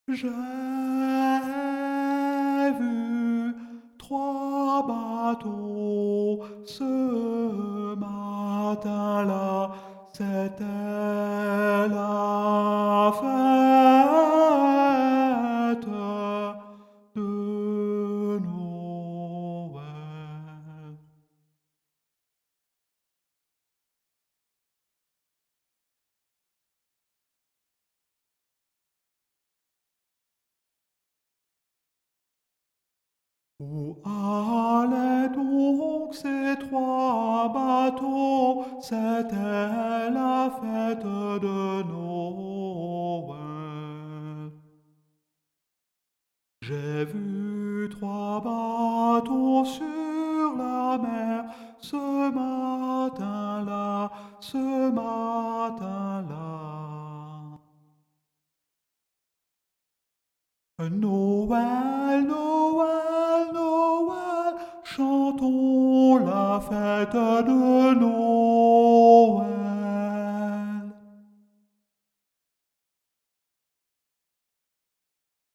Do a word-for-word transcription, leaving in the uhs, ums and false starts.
J'ai vu trois bateaux ce matin-là, c'était la fête de Noël. Où allaient donc ces trois bateaux? C'était la fête de Noël. J'ai vu trois bateaux sur la mer ce matin-là, ce matin-là. Noël, Noël, Noël, chantons la fête de Noël.